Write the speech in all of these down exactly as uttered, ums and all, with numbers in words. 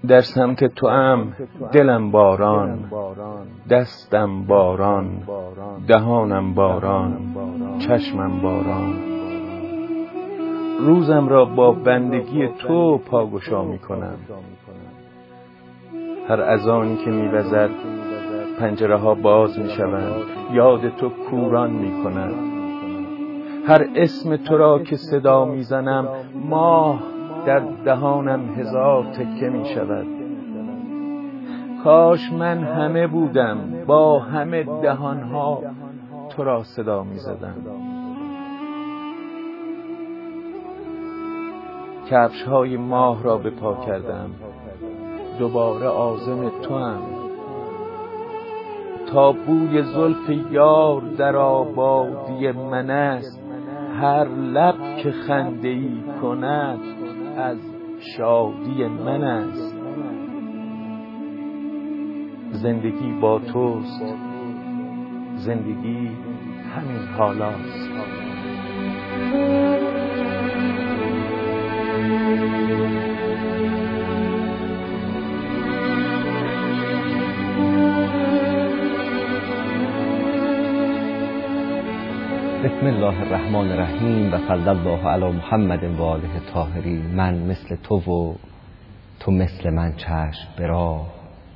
در سمت تو ام دلم باران، دستم باران، دهانم باران، چشمم باران. روزم را با بندگی تو پاگشا می کنم. هر اذانی که می وزد پنجره ها باز می شوند، یاد تو کوران می کند. هر اسم تو را که صدا می زنم ماه در دهانم هزار تکه می شود. کاش من همه بودم با همه دهانها تو را صدا می زدم. کفش های ماه را به پا کردم، دوباره عازم تو هم. تا بوی زلف یار در آبادی من است، هر لب که خنده ای کند از شادی من است. زندگی با توست، زندگی همین حالاست. بسم الله الرحمن الرحیم و صلی الله علی محمد و آله الطاهرین. من مثل تو و تو مثل من چشم به راه.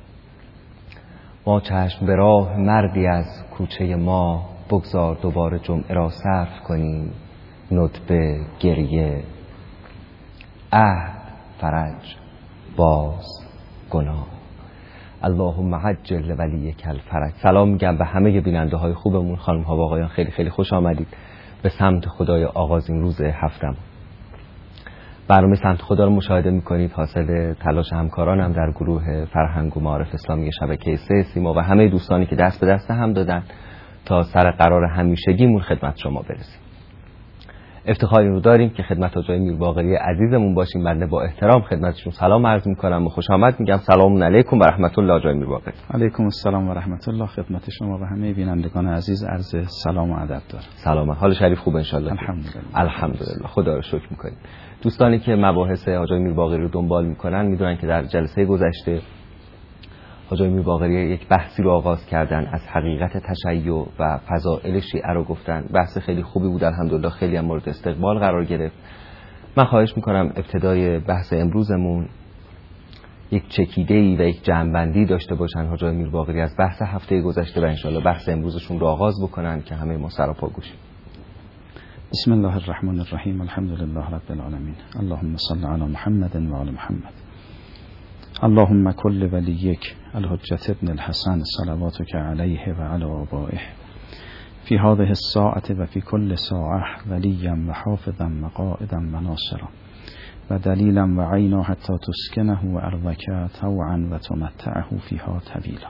ما چشم به راه مردی از کوچه ما، بگذار دوباره جمعه را صرف کنیم. ندبه گریه، عهد فرج، باز گناه. اللهم عجل ولیک الفرج. سلام میگم به همه بیننده های خوبمون، خانم ها و آقایان. خیلی خیلی خوش آمدید به سمت خدای آغازین روز هفتم. برنامه سمت خدا رو مشاهده میکنید، حاصل تلاش همکارانم در گروه فرهنگ و معارف اسلامی شبکه سه سیما و همه دوستانی که دست به دست هم دادن تا سر قرار همیشگیمون خدمت شما برسیم. افتخاری رو داریم که خدمت آقای میرباقری عزیزمون باشیم. بنده با احترام خدمتشون سلام عرض میکنم و خوش آمد میگم. سلام علیکم و رحمت الله آقای میرباقری. علیکم السلام و رحمت الله. خدمت شما و همه بینندگان عزیز عرض سلام و ادب دارم. سلام، حال شریف خوب ان شاء الله؟ الحمدلله. الحمدلله، خدا رو شکر میکنیم. دوستانی که مباحث آقای میرباقری رو دنبال میکنن میدونن که در جلسه گذشته حاجی میرباقری یک بحثی رو آغاز کردن، از حقیقت تشیع و فضائل شیعه رو گفتن. بحث خیلی خوبی بود الحمدلله، خیلی هم مورد استقبال قرار گرفت. من خواهش میکنم ابتدای بحث امروزمون یک چکیده‌ای و یک جمع‌بندی داشته باشن حاجی میرباقری از بحث هفته گذشته و انشالله بحث امروزشون رو آغاز بکنن که همه ما سراپا گوشیم. بسم الله الرحمن الرحیم. الحمدلله رب العالمین. اللهم صل علی محمد و آل محمد. اللهم كل وليك الحجة ابن الحسن صلواتك عليه وعلى آبائه في هذه الساعة وفي كل ساعة وليا وحافظا وقائدا وناصرا ودليلا وعينا حتى تسكنه وأرضك طوعا وتمتعه فيها طويلا.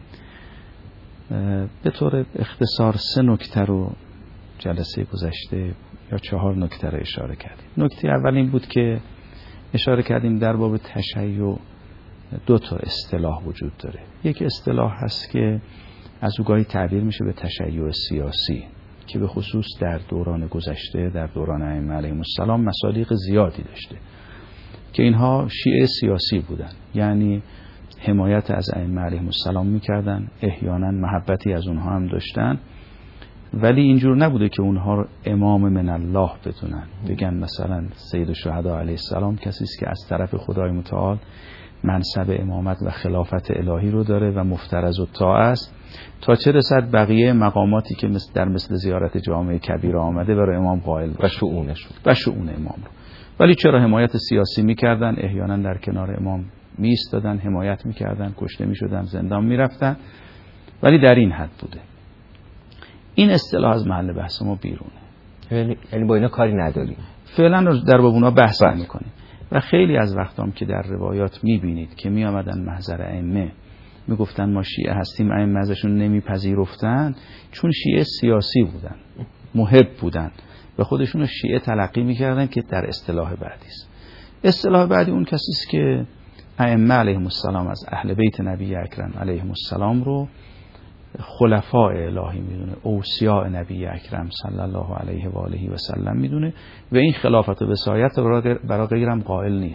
به طور اختصار سه نکته رو جلسه گذشته یا چهار نکته رو اشاره کردیم. نکته اول این بود که اشاره کردیم در باب تشیع دو تا اصطلاح وجود داره. یک اصطلاح هست که از او گاهی تعبیر میشه به تشیع سیاسی که به خصوص در دوران گذشته، در دوران ائمه علیهم السلام مصادیق زیادی داشته که اینها شیعه سیاسی بودن، یعنی حمایت از ائمه علیهم السلام میکردن، احیانا محبتی از اونها هم داشتن، ولی اینجور نبوده که اونها رو امام من الله بدونن، بگن مثلا سید الشهدا علیه السلام کسی است که از طرف خدای متعال منصب امامت و خلافت الهی رو داره و مفترض الطاعه است، تا چه رسد بقیه مقاماتی که مثل در مثل زیارت جامع کبیر آمده برای امام قائل باشه و شؤونش و شؤون امام رو. ولی چرا حمایت سیاسی میکردن، احیانا در کنار امام میایستادن، حمایت میکردن، کشته میشدن، زندان میرفتن، ولی در این حد بوده. این اصطلاح از محل بحث ما بیرونه، یعنی با اینا کاری نداریم، فعلا در باب اونا بحث نمی‌کنیم. و خیلی از وقتام که در روایات میبینید که می آمدن محضر ائمه میگفتن ما شیعه هستیم، ائمه ازشون نمیپذیرفتن، چون شیعه سیاسی بودن، محب بودن و خودشون رو شیعه تلقی میکردن که در اصطلاح بعدی است. اصطلاح بعدی اون کسی است که ائمه علیهم السلام از اهل بیت نبی اکرم علیهم السلام رو خلفاء الهی میدونه، اوصیاء نبی اکرم صلی الله علیه و آله و سلم میدونه و این خلافت و وصایت برای غیرم قائل نیست.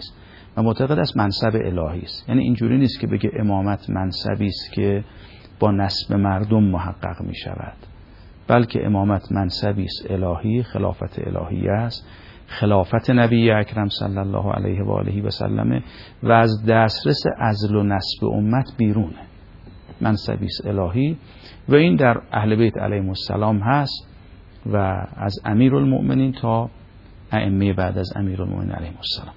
و معتقد است منصب الهی است. یعنی اینجوری نیست که بگه امامت منصبی است که با نسب مردم محقق می شود، بلکه امامت منصبی است الهی، خلافت الهی است، خلافت نبی اکرم صلی الله علیه و آله و سلم و از دسترس عزل و نسب امت بیرونه، منصبی است الهی و این در اهل بیت علیهم السلام هست و از امیرالمؤمنین تا ائمه بعد از امیرالمؤمنین علیهم السلام.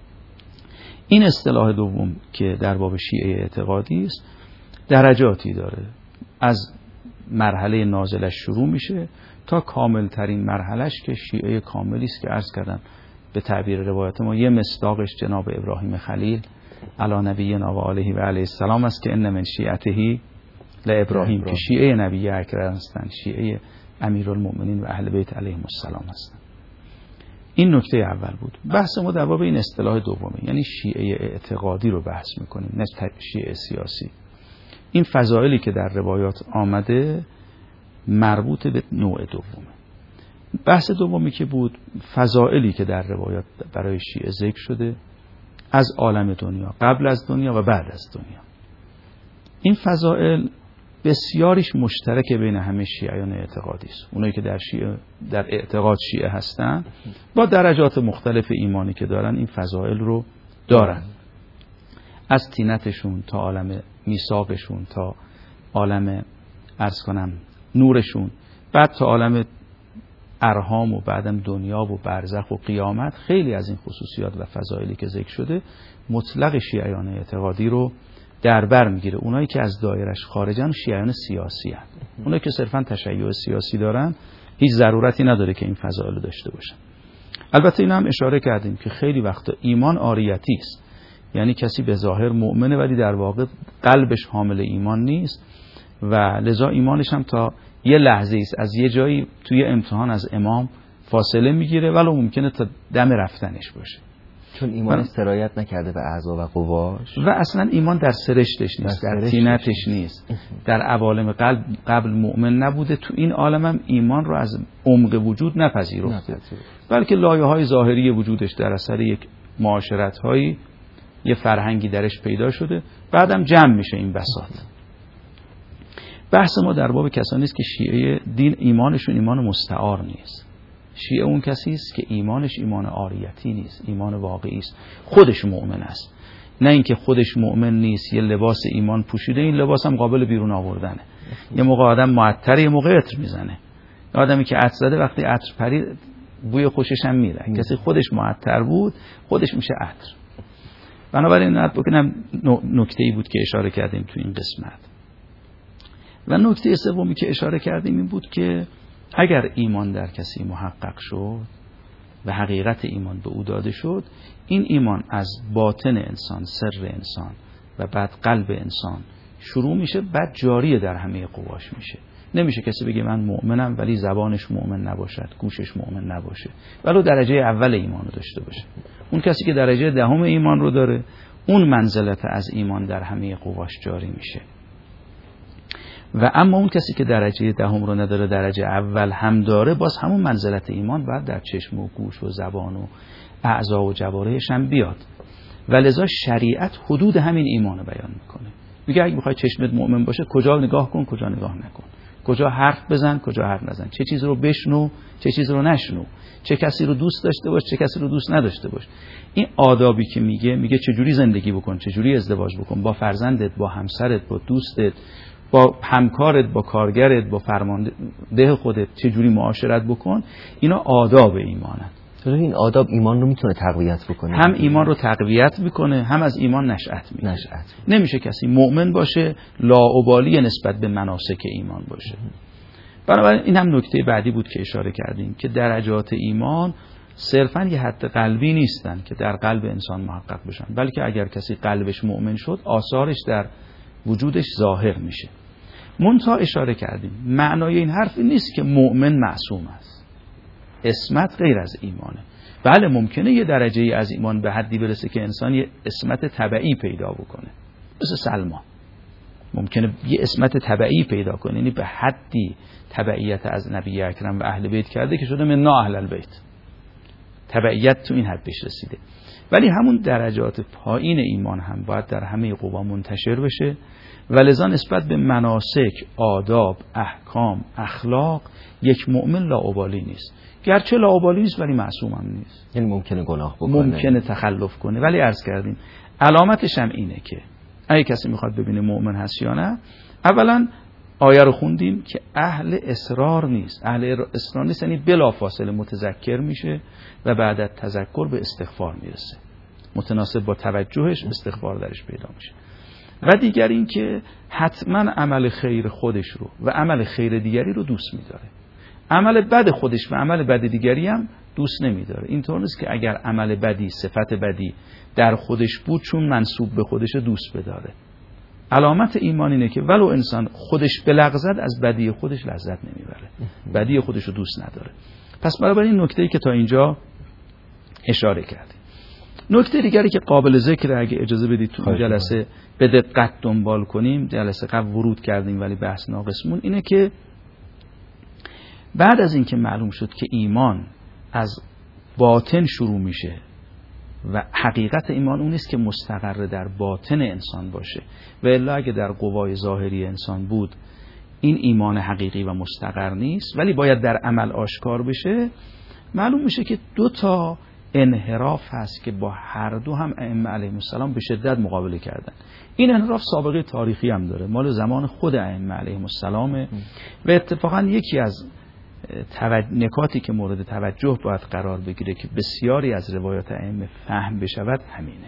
این اصطلاح دوم که در باب شیعه اعتقادی است درجاتی داره، از مرحله نازلش شروع میشه تا کامل ترین مرحلش که شیعه کاملی است که عرض کردم به تعبیر روایت ما یه مصداقش جناب ابراهیم خلیل علی نبینا و آله و علیه السلام است که ان من شیعته لابراهیم، که شیعه نبی اکرم هستند، شیعه امیرالمؤمنین و اهل بیت علیهم السلام هستند. این نکته اول بود. بحث ما در باب این اصطلاح دومه، یعنی شیعه اعتقادی رو بحث میکنیم، نه شیعه سیاسی. این فضائلی که در روایات آمده مربوط به نوع دومه. بحث دومی که بود فضائلی که در روایات برای شیعه ذکر شده از عالم دنیا، قبل از دنیا و بعد از دنیا. این فضائل بسیاریش مشترک بین همه شیعیان اعتقادی است. اونایی که در شیعه در اعتقاد شیعه هستن با درجات مختلف ایمانی که دارن این فضائل رو دارن، از طینتشون تا عالم میثاقشون تا عالم عرض کنم نورشون، بعد تا عالم ارحام و بعدم دنیا و برزخ و قیامت. خیلی از این خصوصیات و فضائلی که ذکر شده مطلق شیعیان اعتقادی رو در بر میگیره. اونایی که از دایرش خارجن شیعیان سیاسی هستند. اونایی که صرفا تشیع سیاسی دارن هیچ ضرورتی نداره که این فضائل رو داشته باشن. البته این هم اشاره کردیم که خیلی وقتا ایمان عاریتی است، یعنی کسی به ظاهر مؤمنه ولی در واقع قلبش حامل ایمان نیست و لذا ایمانش هم تا یه لحظه است از یه جایی توی امتحان از امام فاصله میگیره ولو ممکنه تا دم رفتنش باشه، چون ایمان سرایت نکرده به اعضا و قواش و اصلا ایمان در سرشتش نیست، در, در طینتش نیست، در عوالم قلب قبل مؤمن نبوده، تو این عالم هم ایمان رو از عمق وجود نپذیرفته، بلکه لایه‌های ظاهری وجودش در اثر یک معاشرت‌هایی یه فرهنگی درش پیدا شده، بعدم جمع میشه این بساط. بحث ما در باب کسانی است که شیعه دین ایمانشون ایمان مستعار نیست. شیعه اون کسی است که ایمانش ایمان عاریتی نیست، ایمان واقعی است، خودش مؤمن است، نه اینکه خودش مؤمن نیست یه لباس ایمان پوشیده، این لباس هم قابل بیرون آوردنه. یه موقع آدم معطر، یه موقع عطر میزنه. آدمی که عطر زده وقتی عطر پرید بوی خوشش هم میره. کسی خودش معطر بود خودش میشه عطر. بنابراین نت بکنم نکته‌ای بود که اشاره کردیم تو این قسمت. و نکته سومی که اشاره کردیم این بود که اگر ایمان در کسی محقق شد و حقیقت ایمان به او داده شد، این ایمان از باطن انسان، سر انسان و بعد قلب انسان شروع میشه، بعد جاری در همه قواش میشه. نمیشه کسی بگه من مؤمنم ولی زبانش مؤمن نباشد، گوشش مؤمن نباشه، ولو درجه اول ایمان رو داشته باشه. اون کسی که درجه دهم ایمان رو داره، اون منزلت از ایمان در همه قواش جاری میشه. و اما اون کسی که درجه دهم رو نداره، درجه اول هم داره، باز همون منزلت ایمان باید در چشم و گوش و زبان و اعضا و جوارحش هم بیاد. ولذا شریعت حدود همین ایمان رو بیان میکنه. میگه اگه میخوای چشمت مؤمن باشه کجا نگاه کن، کجا نگاه نکن، کجا حرف بزن، کجا حرف نزن، چه چیز رو بشنو، چه چیز رو نشنو، چه کسی رو دوست داشته باش، چه کسی رو دوست نداشته باش. این آدابی که میگه، میگه چجوری زندگی بکن، چجوری ازدواج بکن با فرزندت، با همسرت، با دوستت، با همکارت، با کارگرت، با فرمانده خودت چجوری معاشرت بکن. اینا آداب ایمانن. این آداب ایمان رو میتونه تقویت بکنه، هم ایمان رو تقویت میکنه، هم از ایمان نشأت میده. نشأت نمیشه کسی مؤمن باشه لاابالی نسبت به مناسک ایمان باشه. بنابراین این هم نکته بعدی بود که اشاره کردیم که درجات ایمان صرفاً یه حد قلبی نیستن که در قلب انسان محقق بشن، بلکه اگر کسی قلبش مؤمن شد آثارش در وجودش ظاهر میشه. منتها اشاره کردیم معنای این حرف این نیست که مؤمن معصوم است. عصمت غیر از ایمانه. بله ممکنه یه درجه از ایمان به حدی برسه که انسان یه عصمت تبعی پیدا بکنه، مثل سلمان ممکنه یه عصمت تبعی پیدا کنه، یعنی به حدی تبعیت از نبی اکرم و اهل بیت کرده که شده من نا اهل البیت، تبعیت تو این حد بهش رسیده. ولی همون درجات پایین ایمان هم باید در همه قوا منتشر بشه و لذا نسبت به مناسک، آداب، احکام، اخلاق یک مؤمن لاابالی نیست. گرچه لاابالی نیست ولی معصوم هم نیست. یعنی ممکنه گناه بکنه، ممکنه تخلف کنه، ولی عرض کردیم علامتش هم اینه که اگه کسی میخواد ببینه مؤمن هست یا نه، اولا آیه رو خوندیم که اهل اصرار نیست. اهل اصرار نیست یعنی بلافاصله متذکر میشه و بعد از تذکر به استغفار میرسه، متناسب با توجهش استغفار درش پیدا میشه. و دیگر این که حتما عمل خیر خودش رو و عمل خیر دیگری رو دوست میداره، عمل بد خودش و عمل بد دیگری هم دوست نمیداره. اینطور نیست که اگر عمل بدی، صفت بدی در خودش بود چون منسوب به خودش دوست بداره. علامت ایمان اینه که ولو انسان خودش بلغزد از بدی خودش لذت نمیبره، بدی خودش رو دوست نداره. پس برای این نکته‌ای که تا اینجا اشاره کردیم. نکته دیگری که قابل ذکر اگه اجازه بدید تو جلسه به دقت دنبال کنیم، جلسه قبل ورود کردیم ولی بحث ناقصمون، اینه که بعد از اینکه معلوم شد که ایمان از باطن شروع میشه و حقیقت ایمان اون نیست که مستقر در باطن انسان باشه و الا اگه در قوای ظاهری انسان بود این ایمان حقیقی و مستقر نیست، ولی باید در عمل آشکار بشه. معلوم میشه که دو تا انحراف هست که با هر دو هم ائمه علیهم السلام به شدت مقابله کردن. این انحراف سابقه تاریخی هم داره، مال زمان خود ائمه علیهم السلام و اتفاقا یکی از نکاتی که مورد توجه باید قرار بگیره که بسیاری از روایات ائمه فهم بشود همینه.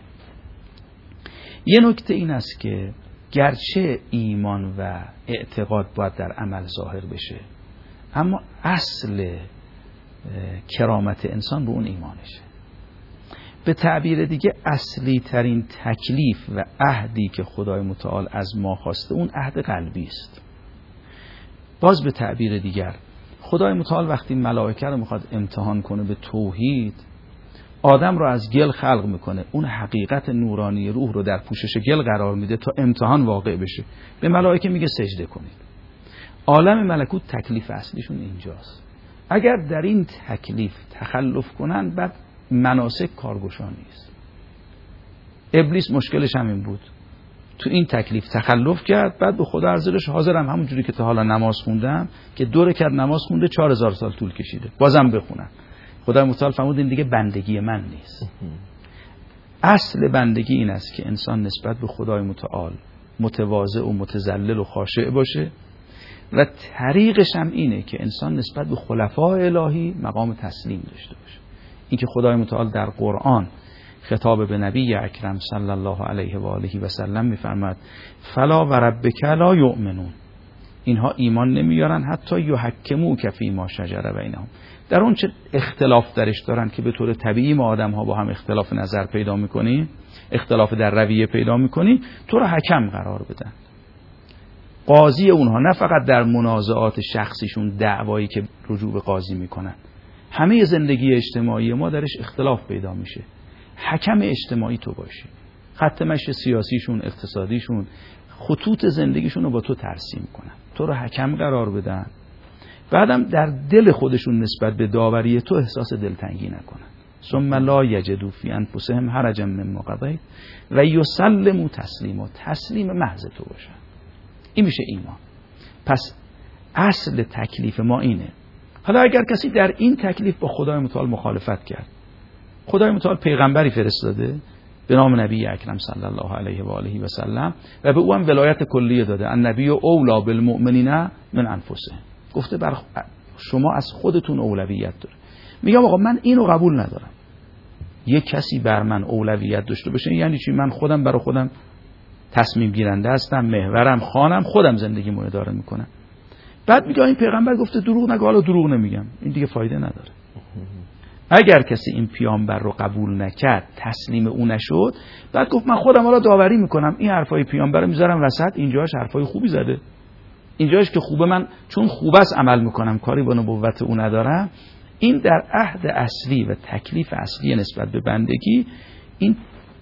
یه نکته این است که گرچه ایمان و اعتقاد باید در عمل ظاهر بشه، اما اصل کرامت انسان به اون ایمانشه. به تعبیر دیگه اصلی ترین تکلیف و عهدی که خدای متعال از ما خواسته اون عهد قلبی است. باز به تعبیر دیگر خدای متعال وقتی ملائکه رو میخواد امتحان کنه به توحید، آدم رو از گل خلق میکنه، اون حقیقت نورانی روح رو در پوشش گل قرار میده تا امتحان واقع بشه. به ملائکه میگه سجده کنید. عالم ملکوت تکلیف اصلیشون اینجاست. اگر در این تکلیف تخلف کنن بعد مناسک کارگشا نیست. ابلیس مشکلش همین بود، تو این تکلیف تخلف کرد، بعد به خدا عرضش حاضرم همون جوری که تا حالا نماز خوندم که دو رکعت نماز خونده چهار هزار سال طول کشیده بازم بخونم. خدای متعال فرمود این دیگه بندگی من نیست. اصل بندگی این است که انسان نسبت به خدای متعال متواضع و متذلل و خاشع باشه و طریقش هم اینه که انسان نسبت به خلفای الهی مقام تسلیم داشته باشه. این که خدای متعال در قرآن خطاب به نبی اکرم صلی الله علیه و آله و سلم میفرماد فلا و ربک لا یؤمنون، اینها ایمان نمیارن حتی یحکموک فیما شجر بینهم، در اون چه اختلاف درش دارن که به طور طبیعی ما آدم ها با هم اختلاف نظر پیدا میکنیم، اختلاف در رویه پیدا میکنیم، تو را حکم قرار بدن. قاضی اونها نه فقط در منازعات شخصیشون دعوایی که رجوع به قاضی میکنن، همه زندگی اجتماعی ما درش اختلاف پیدا میشه. حکم اجتماعی تو باشی، خط مشی سیاسیشون، اقتصادیشون، خطوط زندگیشون رو با تو ترسیم کنن، تو رو حکم قرار بدن، بعدم در دل خودشون نسبت به داوری تو احساس دلتنگی نکنن. ثم لا یجدوا فی انفسهم حرجا مما قضیت و یسلموا تسلیما، تسلیم محض تو باشن. این میشه ایمان. پس اصل تکلیف ما اینه. حالا اگر کسی در این تکلیف با خدای متعال مخالفت کرد، خدای متعال پیغمبری فرستاده به نام نبی اکرم صلی الله علیه و آله و سلم و به او هم ولایت کلیه داده، النبی اولی بالمؤمنین من انفسهم، گفته بر شما از خودتون اولویت داره. میگم آقا من اینو قبول ندارم، یک کسی بر من اولویت داشته باشه یعنی چی؟ من خودم برای خودم تصمیم گیرنده هستم، محورم، خانم، خودم زندگیمو اداره میکنم. بعد میگه این پیغمبر گفته دروغ نگو، حالا دروغ نمیگم، این دیگه فایده نداره. اگر کسی این پیامبر رو قبول نکرد، تسلیم او نشد، بعد گفت من خودم حالا داوری میکنم، این حرفای پیامبر رو میذارم وسط، اینجاش حرفای خوبی زده، اینجاش که خوبه من چون خوب است عمل میکنم، کاری با نبوت او ندارم. این در عهد اصلی و تکلیف اصلی نسبت به بندگی این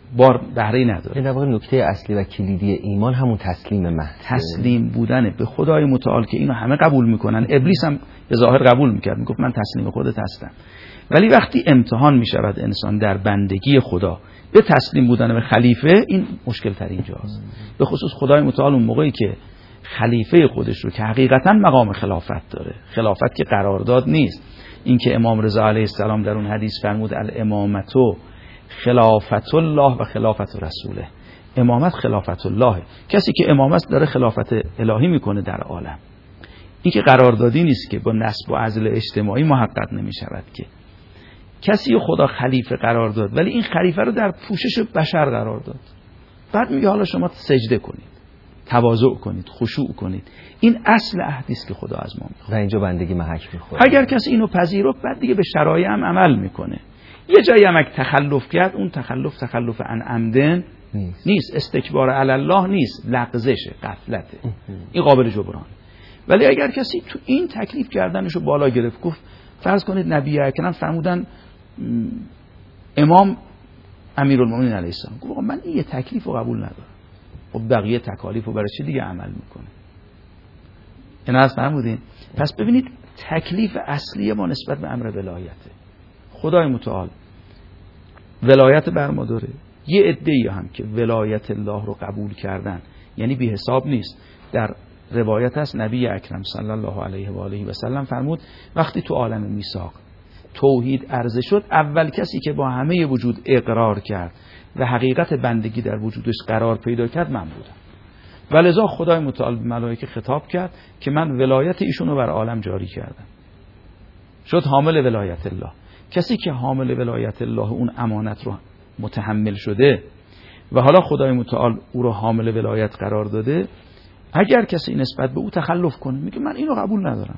بار بهره نداره. در واقع نکته اصلی و کلیدی ایمان همون تسلیم محض، تسلیم بودنه به خدای متعال که اینو همه قبول میکنن. ابلیس هم به ظاهر قبول میکرد، میگفت من تسلیم خودت هستم. ولی وقتی امتحان میشود انسان در بندگی خدا به تسلیم بودن به خلیفه، این مشکل تر اینجاست. به خصوص خدای متعال اون موقعی که خلیفه خودش رو که حقیقتا مقام خلافت داره، خلافت که قرارداد نیست، این که امام رضا علیه السلام در اون حدیث فرمود الامامتو خلافت الله و خلافت رسوله، امامت خلافت الله، کسی که امامت داره خلافت الهی میکنه در عالم. این که قراردادی نیست که با نسب و عزل اجتماعی محقق نمی شود، که کسی رو خدا خلیفه قرار داد ولی این خلیفه رو در پوشش بشر قرار داد. بعد میگه حالا شما سجده کنید، تواضع کنید، خشوع کنید. این اصل عهدی است که خدا از ما میخواد و اینجا بندگی محک میخوره. اگر کسی اینو پذیرفت بعد دیگه به شرایع هم عمل میکنه. یه جایی هم اگه تخلف کرد، اون تخلف تخلف عن عمدن نیست, نیست. استکبار علی الله نیست، لغزشه، غفلته. این قابل جبران. ولی اگر کسی تو این تکلیف کردنشو بالا گرفت، گفت فرض کنید نبی اکرم فرمودن امام امیرالمومنین علیه السلام، گفت من این یه تکلیف رو قبول ندارم، خب بقیه تکالیف رو برای چه دیگه عمل میکنه؟ این از فرمودین. پس ببینید تکلیف اصلی ما نسبت به امر ولایته. خدای متعال ولایت بر ما داره. یه عده‌ای هم که ولایت الله رو قبول کردن، یعنی بی حساب نیست. در روایت هست نبی اکرم صلی الله علیه و آله و سلم فرمود وقتی تو عالم میثاق توحید عرضه شد، اول کسی که با همه وجود اقرار کرد و حقیقت بندگی در وجودش قرار پیدا کرد من بودم. ولذا خدای متعال به ملائکه خطاب کرد که من ولایت ایشون رو بر عالم جاری کردم. شد حامل ولایت الله. کسی که حامل ولایت الله اون امانت رو متحمل شده و حالا خدای متعال او رو حامل ولایت قرار داده، اگر کسی نسبت به او تخلف کنه میگه من اینو قبول ندارم،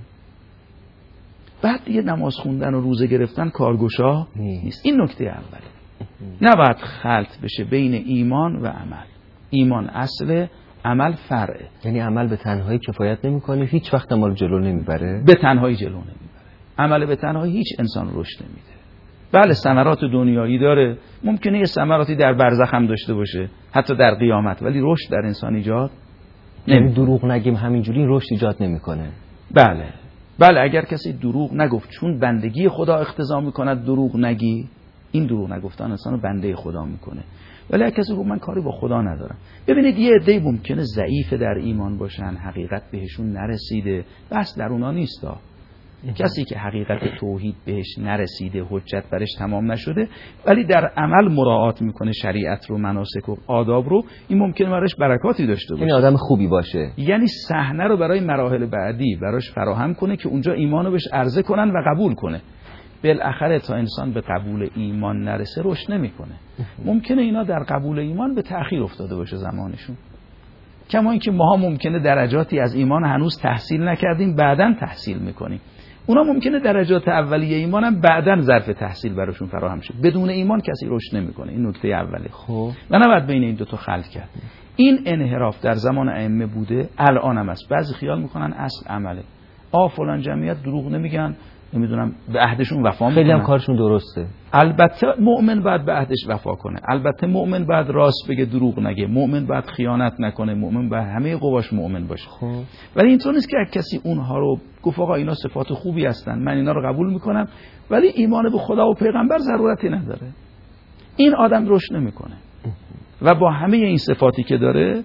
بعد دیگه نماز خوندن و روزه گرفتن کارگشا نیست. این نکته اوله. نباید خلط بشه بین ایمان و عمل. ایمان اصله، عمل فرعه. یعنی عمل به تنهایی کفایت نمیکنه، هیچ وقت ما رو جلو نمیبره. به تنهایی جلو نمیبره. عمل به تنهایی هیچ انسان رشد نمیده. بله ثمرات دنیایی داره، ممکنه یه ثمراتی در برزخ هم داشته باشه، حتی در قیامت، ولی رشد در انسان ایجاد نمیکنه. دروغ نگیم همینجوری رشد ایجاد نمیکنه. بله بله اگر کسی دروغ نگفت چون بندگی خدا اقتضا میکند دروغ نگی، این دروغ نگفتن انسانو بنده خدا میکنه. ولی اگر کسی گفت من کاری با خدا ندارم، ببینید یه عده‌ای ممکنه ضعیف در ایمان باشن، حقیقت بهشون نرسیده، بس در اونا نیستا. کسی که حقیقت توحید بهش نرسیده، حجت برش تمام نشده، ولی در عمل مراعات میکنه شریعت رو، مناسک و آداب رو، این ممکنه براش برکاتی داشته باشه. یعنی آدم خوبی باشه، یعنی صحنه رو برای مراحل بعدی براش فراهم کنه که اونجا ایمانو بهش عرضه کنن و قبول کنه. بالاخره تا انسان به قبول ایمان نرسه رشد نمیکنه. ممکنه اینا در قبول ایمان به تأخیر افتاده باشه زمانشون. کما اینکه ماها ممکنه درجاتی از ایمان هنوز تحصیل نکردیم، بعداً تحصیل میکنیم. اونا ممکنه درجات اولیه ایمان هم بعداً ظرف تحصیل براشون فراهم شه. بدون ایمان کسی رشد نمیکنه. این نکته اوله. خب و نباید بین این دو تا خلط کرد. این انحراف در زمان ائمه بوده، الان هم است. بعضی خیال میکنن اصل عمله. آ فلان جمعیت دروغ نمیگن، نمیدونم به عهدشون وفا میکنن. خیلی هم کارشون درسته. البته مؤمن باید به عهدش وفا کنه. البته مؤمن باید راست بگه، دروغ نگه. مؤمن باید خیانت نکنه. مؤمن باید همه قواش مؤمن باشه. خب ولی اینطور نیست که کسی اونها رو گفت آقا اینا صفات خوبی هستن، من اینا رو قبول میکنم، ولی ایمان به خدا و پیغمبر ضرورتی نداره. این آدم رشد نمیکنه و با همه این صفاتی که داره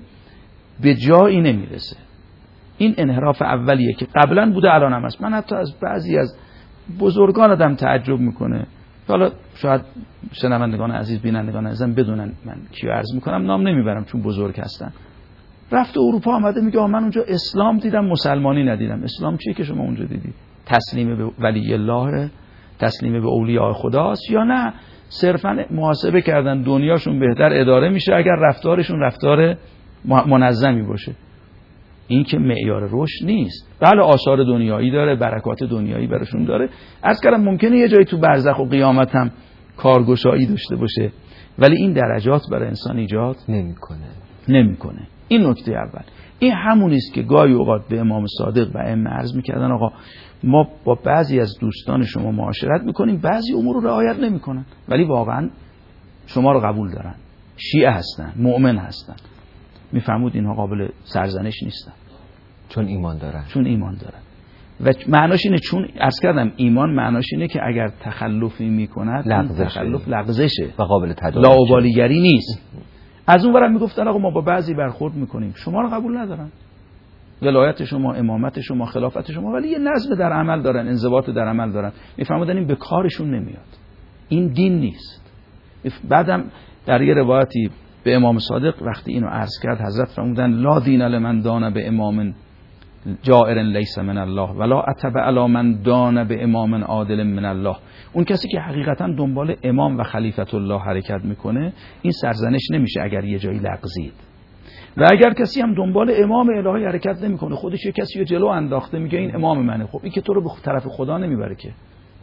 به جایی نمیرسه. این انحراف اولیه که قبلا بوده، الان هم هست. من حتی از بعضی از بزرگان آدم تعجب میکنه. حالا شاید شنوندگان عزیز، بینندگان عزیزم بدونن من کیو عرض میکنم، نام نمیبرم چون بزرگ هستن. رفت اروپا آمده میگه من اونجا اسلام دیدم مسلمانی ندیدم. اسلام چیه که شما اونجا دیدی؟ تسلیم به ولی الله، تسلیم به اولیاء خداست، یا نه صرفا محاسبه کردن دنیاشون بهتر اداره میشه اگر رفتارشون رفتار منظمی باشه. این که معیار رشد نیست. بله آثار دنیایی داره، برکات دنیایی براشون داره. عرض کردم ممکنه یه جایی تو برزخ و قیامت هم کارگشایی داشته باشه، ولی این درجات برای انسان ایجاد نمیکنه. نمیکنه. این نکته اول. این همونی است که گاهی اوقات به امام صادق و ائمه عرض میکردن آقا ما با بعضی از دوستان شما معاشرت میکنیم، بعضی امور رو رعایت نمیکنن، ولی واقعا شما رو قبول دارن. شیعه هستن، مؤمن هستن، میفهمود اینها قابل سرزنش نیستن چون ایمان دارن. چون ایمان دارن و معناش اینه، چون عرض کردم ایمان معناش اینه که اگر تخلفی میکند لغزشه. تخلف لغزشه و قابل تدارک، لاابالیگری نیست. از اون ورم میگفتن آقا ما با بعضی برخورد میکنیم، شما رو قبول ندارن، ولایت شما، امامت شما، خلافت شما، ولی یه نظم در عمل دارن، انضباط در عمل دارن. میفهمودن این به کارشون نمیاد، این دین نیست. بعدم در یه روایتی به امام صادق وقتی اینو عرض کرد حضرت فرمودن لا دین لمن دان به امام جائر لیس من الله ولا اتبع علی من دان به امام عادل من الله. اون کسی که حقیقتا دنبال امام و خلیفت الله حرکت میکنه این سرزنش نمیشه اگر یه جایی لغزید. و اگر کسی هم دنبال امام الهی حرکت نمیکنه، خودش یه کسی رو جلو انداخته میگه این امام منه، خب این که تو رو به طرف خدا نمیبره، که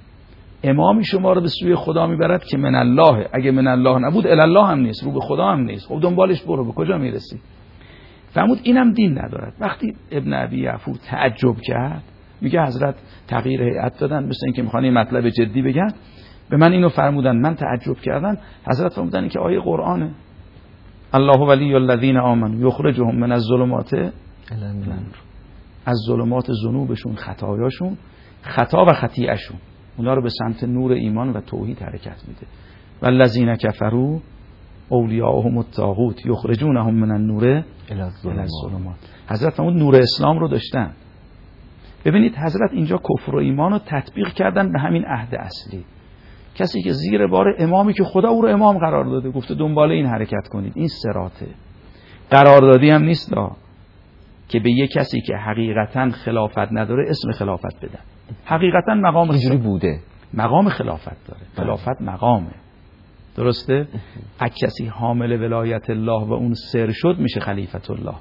امامی شما رو به سوی خدا میبرد که من الله، اگه من الله نبود الی الله هم نیست، رو به خدا هم نیست، خب دنبالش برو، به کجا میرسی؟ فرمود اینم دین ندارد. وقتی ابن ابی یعفور تعجب کرد میگه حضرت تغییر هیئت دادن، مثل اینکه میخوان این مطلب جدی بگن، به من اینو فرمودن، من تعجب کردم. حضرت فرمودن این که آیه قرآنه، الله ولی الذین آمنوا یخرجهم من الظلمات الی النور، از ظلمات ذنوبشون، خطایاشون، خطا و خطیئشون، اونا رو به سمت نور ایمان و توحید حرکت میده. والذین کفروا اولیاءهم الطاغوت یخرجونهم من النور الی الظلمات. حضرت فرمود نور اسلام رو داشتن. ببینید حضرت اینجا کفر و ایمان رو تطبیق کردن به همین عهد اصلی. کسی که زیر بار امامی که خدا او رو امام قرار داده گفته دنبال این حرکت کنید، این صراطه. قراردادی هم نیست دا که به یه کسی که حقیقتا خلافت نداره اسم خلافت بدن. حقیقتا مقام اینجوری بوده، مقام خلافت داره، خلافت مقامه، درسته؟ اگه کسی حامل ولایت الله و اون سر شد میشه خلیفت الله.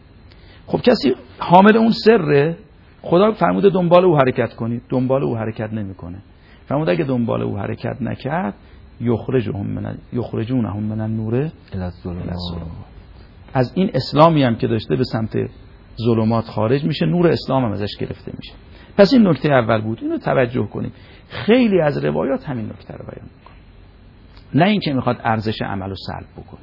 خب کسی حامل اون سره، خدا فرموده دنبال او حرکت کنید، دنبال او حرکت نمیکنه. فرموده اگه دنبال او حرکت نکرد یخرجهم من یخرجونهم من النور الی الظلمات. از این اسلامی هم که داشته به سمت ظلمات خارج میشه، نور اسلام هم ازش گرفته میشه. پس این نکته اول بود، اینو توجه کنیم. خیلی از روایات همین نکته رو بیان میکنه، نه اینکه میخواد ارزش عمل رو سلب بکنه.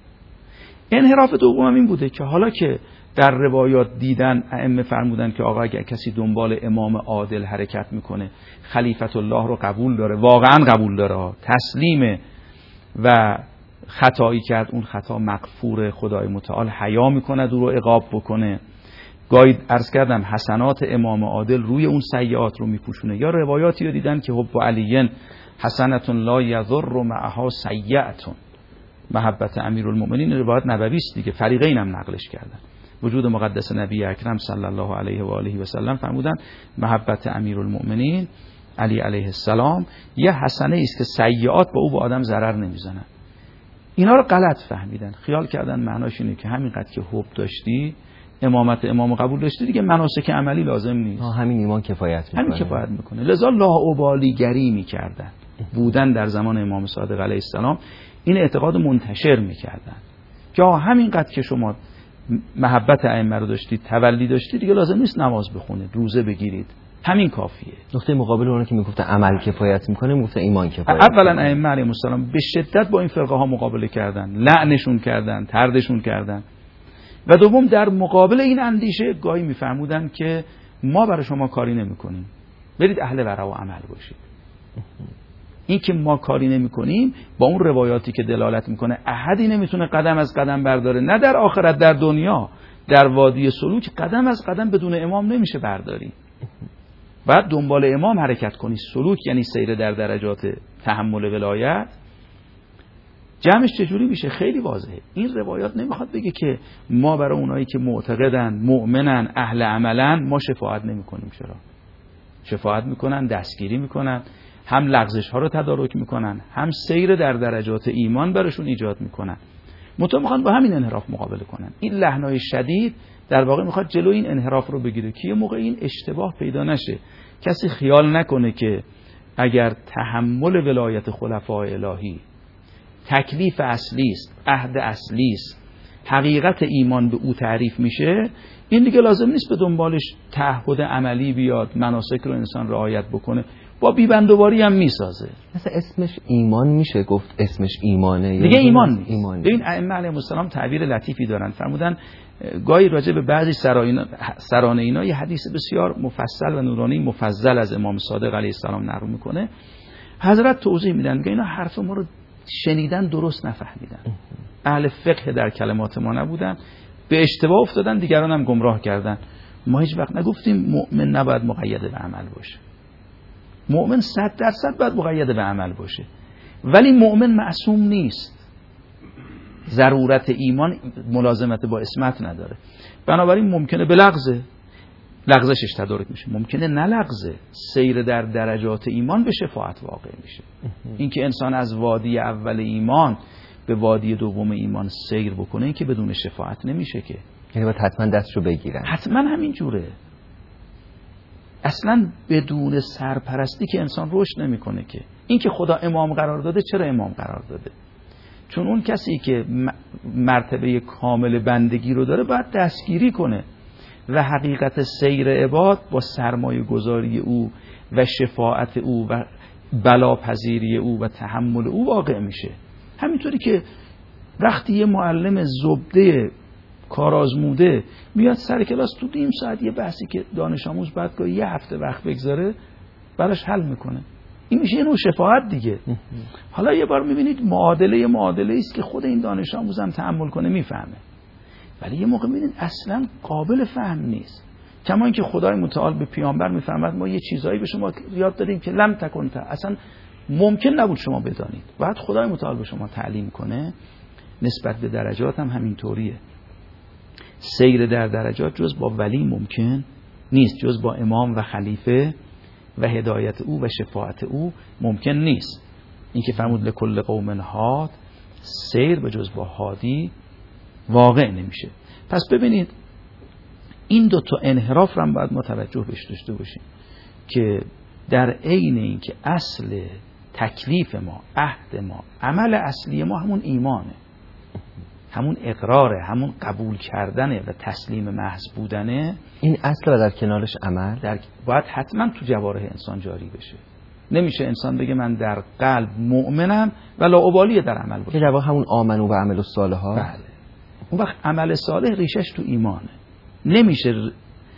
انحراف دوم این بوده که حالا که در روایات دیدن ائمه فرمودن که آقا اگر کسی دنبال امام عادل حرکت میکنه خلیفت الله رو قبول داره، واقعا قبول داره، تسلیم و خطایی کرد اون خطا مغفور خدای متعال، حیا میکنه دو رو عقاب بکنه. گاهی عرض کردم حسنات امام عادل روی اون سیئات رو میپوشونه. یا روایاتی رو دیدن که حب علیین حسنتون لا یضر معها سیئتون، محبت امیرالمؤمنین روایت نبوی است دیگه، فریقین هم نقلش کردن. وجود مقدس نبی اکرم صلی الله علیه و آله و سلم فرمودن محبت امیرالمؤمنین علی علیه السلام یه حسنه است که سیئات با او به آدم ضرر نمیزنن. اینا رو غلط فهمیدن، خیال کردن معناش اینه که همینقدر که حب داشتی، امامت امام قبول داشتی دیگه، مناسک عملی لازم نیست، همین ایمان کفایت میکنه، همین کفایت میکنه. لذا لاابالیگری میکردن، بودن در زمان امام صادق علیه السلام این اعتقاد منتشر میکردن که همینقدر که شما محبت ائمه رو داشتید، تولی داشتید، دیگه لازم نیست نماز بخونید، روزه بگیرید، همین کافیه. نقطه مقابل اون که میگفته عمل کفایت میکنه، میگفته ایمان کفایت. اولا ائمه علیهم السلام به شدت با این فرقه ها مقابله کردن، لعنشون کردن، طردشون کردن. و دوم در مقابل این اندیشه گاهی میفرمودن که ما برای شما کاری نمیکنیم، برید اهل ورع و عمل باشید. این که ما کاری نمی کنیم با اون روایاتی که دلالت میکنه احدی نمیتونه قدم از قدم برداره، نه در آخرت، در دنیا، در وادی سلوک قدم از قدم بدون امام نمیشه برداری. بعد دنبال امام حرکت کنی. سلوک یعنی سیر در درجات تحمل ولایت. جمعش چجوری میشه؟ خیلی واضحه. این روایات نمیخواد بگه که ما برای اونایی که معتقدن، مؤمنن، اهل عملن ما شفاعت نمیکنیم. چرا؟ شفاعت میکنن، دستگیری میکنن، هم لغزش ها رو تدارک میکنن، هم سیر در درجات ایمان براشون ایجاد میکنن. متو میخوان با همین انحراف مقابله کنن. این لحنای شدید در واقع میخواد جلو این انحراف رو بگیره که یه موقع این اشتباه پیدا نشه. کسی خیال نکنه که اگر تحمل ولایت خلفای الهی تکلیف اصلی است، عهد اصلی است، حقیقت ایمان به او تعریف میشه، این دیگه لازم نیست به دنبالش تعهد عملی بیاد، مناسک رو انسان رعایت بکنه. با بیبندوباری هم میسازه. مثلا اسمش ایمان میشه گفت اسمش ایمانه دیگه ایمان نیست. ایمان ببین ائمه علیهم السلام تعبیر لطیفی دارن، فرمودن گاهی راجع به بعضی سران اینا یه حدیث بسیار مفصل و نورانی مفضل از امام صادق علیه السلام نقل میکنه. حضرت توضیح میدن میگه اینا حرف ما رو شنیدن درست نفهمیدن، اهل فقه در کلمات ما نبودن، به اشتباه افتادن، دیگران هم گمراه کردن. ما هیچ وقت نگفتیم مؤمن نباید مقید به عمل باشه. مؤمن صد درصد باید مقید به عمل باشه، ولی مؤمن معصوم نیست. ضرورت ایمان ملازمت با اسمت نداره. بنابراین ممکنه به لغزه لغزشش تدارک میشه، ممکنه نه لغزه، سیر در درجات ایمان به شفاعت واقع میشه. اینکه انسان از وادی اول ایمان به وادی دوم ایمان سیر بکنه، این که بدون شفاعت نمیشه که، یعنی باید حتما دستشو بگیرن. حتما همین جوره. اصلا بدون سرپرستی که انسان رشد نمیکنه که. این که خدا امام قرار داده، چرا امام قرار داده؟ چون اون کسی که مرتبه کامل بندگی رو داره باید دستگیری کنه و حقیقت سیر عباد با سرمایه گذاری او و شفاعت او و بلاپذیری او و تحمل او واقع میشه. همینطوری که وقتی یه معلم زبده کارآزموده میاد سر کلاس، تو نیم ساعت یه بحثی که دانش آموز بعد که یه هفته وقت بگذاره براش حل میکنه، این میشه یه نوع شفاعت دیگه. حالا یه بار میبینید معادله معادله است که خود این دانش آموز هم تحمل کنه میفهمه، ولی یه موقع میبینید اصلا قابل فهم نیست. کما اینکه خدای متعال به پیامبر میفرماد ما یه چیزایی به شما یاد دادیم که لم تکن تا اصلا ممکن نبود شما بدانید. بعد خدای متعال به شما تعلیم کنه. نسبت به درجات هم همین طوریه. سیر در درجات جز با ولی ممکن نیست، جز با امام و خلیفه و هدایت او و شفاعت او ممکن نیست. این که فرمود لکل قوم هاد، سیر به جز با هادی واقع نمیشه. پس ببینید این دو تا انحراف رو هم باید متوجه بهش داشته باشیم که در عین این که اصل تکلیف ما، عهد ما، عمل اصلی ما همون ایمانه، همون اقراره، همون قبول کردنه و تسلیم محض بودنه. این اصل و در کنارش عمل در باید حتما تو جوارح انسان جاری بشه. نمیشه انسان بگه من در قلب مؤمنم و لاابالی در عمل باشه. که در واقع همون آمنو و عمل الصالحات. بله. اون وقت عمل صالح ریشش تو ایمانه. نمیشه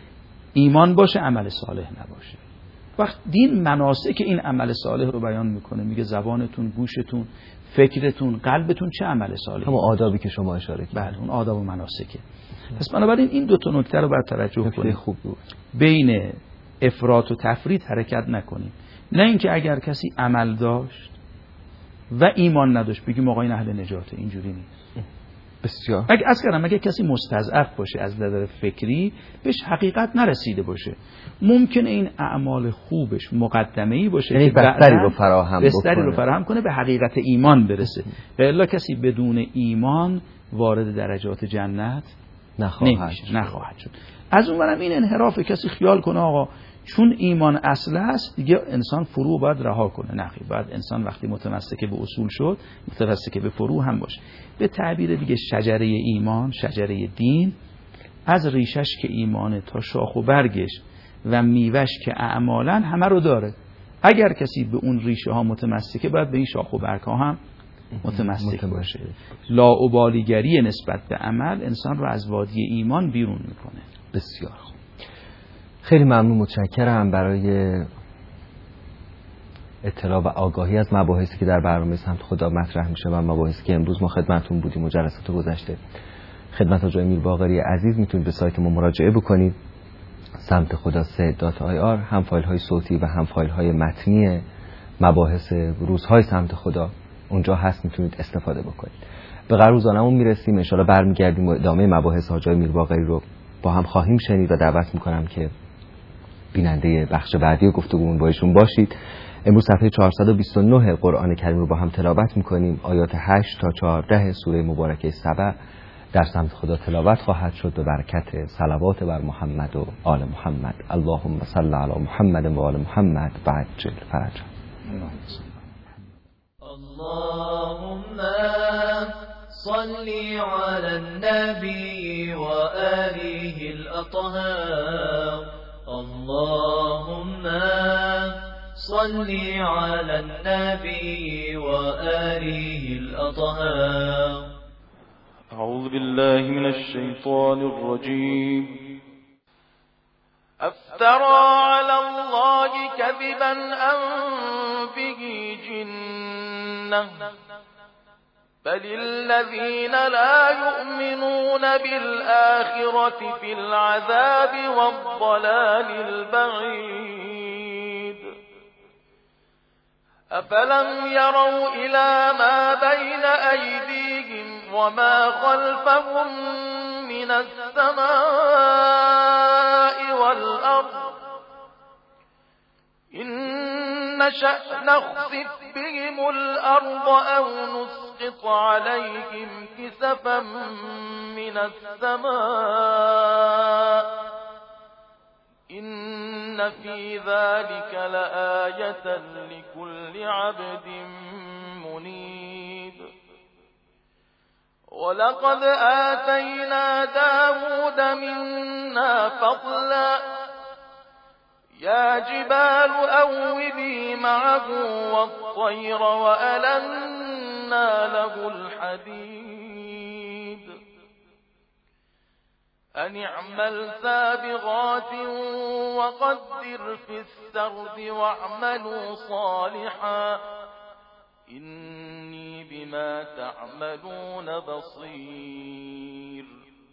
ایمان باشه عمل صالح نباشه. وقت دین مناسک این عمل صالح رو بیان میکنه، میگه زبانتون، گوشتون، فکرتون، قلبتون چه عمل صالح. همون آدابی که شما اشاره کردید. بله اون آداب و مناسکه. پس بنابراین این دو تا نکته رو باید توجه کنیم. خوب بود. بین افراط و تفرید حرکت نکنیم. نه اینکه اگر کسی عمل داشت و ایمان نداشت بگیم آقا این اهل نجاته، اینجوری نیست. بسیار. اگه از کردم اگه کسی مستضعف باشه از نظر فکری، بهش حقیقت نرسیده باشه، ممکنه این اعمال خوبش مقدمه‌ای باشه یعنی که بستری رو فراهم بستری رو فراهم کنه به حقیقت ایمان برسه. و الا کسی بدون ایمان وارد درجات جنت نخواهد شد. نخواهد شد. از اونورم این انحراف کسی خیال کنه آقا چون ایمان اصل است دیگه انسان فرو باید رها کنه. نه، باید انسان وقتی متمسک به اصول شد متمسک به فرو هم باشه. به تعبیر دیگه شجره ایمان، شجره دین، از ریشش که ایمانه تا شاخ و برگش و میوهش که اعمالاً همه رو داره. اگر کسی به اون ریشه ها متمسکه باید به این شاخ و برگ ها هم متمسک باشه. لاابالیگری نسبت به عمل انسان رو از وادی ایمان بیرون میکنه. بسیار خوب. خیلی ممنون، متشکرم برای اطلاع و آگاهی از مباحثی که در برنامه سمت خدا مطرح میشه و مباحثی که امروز ما خدمتتون بودیم و جلسات گذشته. خدمت آقای امیر باقری عزیز میتونید به سایت ما مراجعه بکنید، سمت خدا سه دات آی آر، هم فایل های صوتی و هم فایل های متنی مباحث روزهای سمت خدا اونجا هست، میتونید استفاده بکنید. به قرارمون میرسیم، ان شاءالله برمیگردیم و ادامه مباحث حاج امیر باقری رو با هم خواهیم شنید و دعوت میکنم که بیننده بخش بعدی گفتگومون با ایشون باشید. امروز صفحه چهارصد و بیست و نه قرآن کریم رو با هم تلاوت میکنیم. آیات هشت تا چهارده سوره مبارکه سبع در سمت خدا تلاوت خواهد شد به برکت صلوات بر محمد و آل محمد. اللهم صل علی محمد و آل محمد و عجل فرجهم. اللهم صل على النبي وآله الأطهار. اللهم صل على النبي وآله الأطهار. أعوذ بالله من الشيطان الرجيم. أفترى على الله كذبا أم به جنة بل الذين لا يؤمنون بالآخرة في العذاب والضلال البعيد. أفلم يروا إلى ما بين أيديهم وما خلفهم من السماء والأرض إن نشأ نخسف بهم الأرض أو نسقط عليهم كسفا من السماء إن في ذلك لآية لكل عبد منيب. ولقد آتينا داود منا فضلا يا جبال أوبي معه والطير وألنا له الحديد أن اعمل سابغات وقدر في السرد واعملوا صالحا إني بما تعملون بصير.